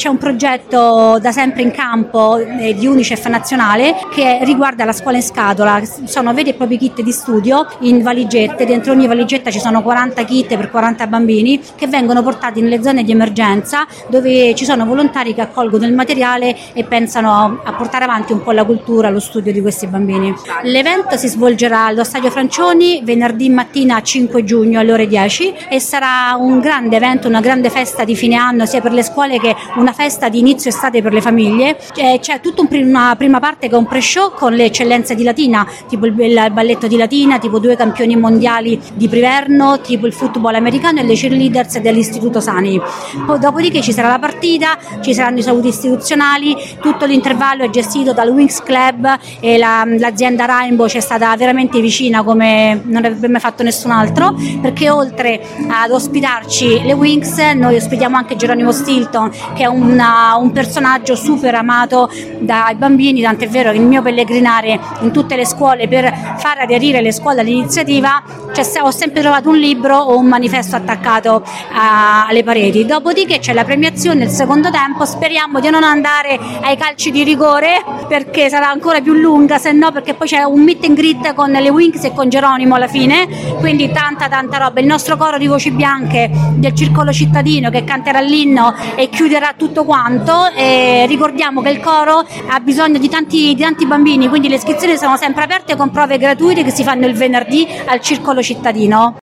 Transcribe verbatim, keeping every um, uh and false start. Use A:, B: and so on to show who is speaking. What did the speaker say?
A: c'è un progetto da sempre in campo eh, di Unicef nazionale che riguarda la scuola in scatola. Sono veri e propri kit di studio in valigette, dentro ogni valigetta ci sono quaranta kit per quaranta bambini che vengono portati nelle zone di emergenza dove ci sono volontari che accolgono il materiale e pensano a portare avanti un po' la cultura, lo studio di questi bambini. L'evento si svolgerà allo Stadio Francioni venerdì mattina cinque giugno alle ore dieci e sarà un grande evento, una grande festa di fine anno sia per le scuole che una festa di inizio estate per le famiglie. C'è tutta un prim- una prima parte che è un pre-show con le eccellenze di Latina, tipo il, il balletto di Latina, tipo due campioni mondiali di Priverno, tipo il football americano e le cheerleaders dell'Istituto Sani. Poi, dopodiché ci sarà la partita, ci saranno i saluti istituzionali, tutto l'intervallo è gestito dal Wings Club e la, l'azienda Rainbow ci è stata veramente vicina come non avrebbe mai fatto nessun altro, perché oltre ad ospitarci le Wings noi ospitiamo anche Geronimo Stilton, che è una, un personaggio super amato dai bambini, tant'è vero che il mio pellegrinare in tutte le scuole per far aderire le scuole all'iniziativa cioè, ho sempre trovato un libro o un manifesto attaccato a, alle pareti. Dopodiché c'è la premiazione il secondo tempo, speriamo di non andare ai calci di rigore perché sarà ancora più lunga, se no perché poi c'è un meet and greet con le Wings e con Geronimo alla fine, quindi tanta tanta roba. Il nostro coro di voci bianche del Circolo Cittadino che canterà l'inno e chiuderà tutto quanto, e ricordiamo che il coro ha bisogno di tanti, di tanti bambini, quindi le iscrizioni sono sempre aperte con prove gratuite che si fanno il venerdì al Circolo Cittadino.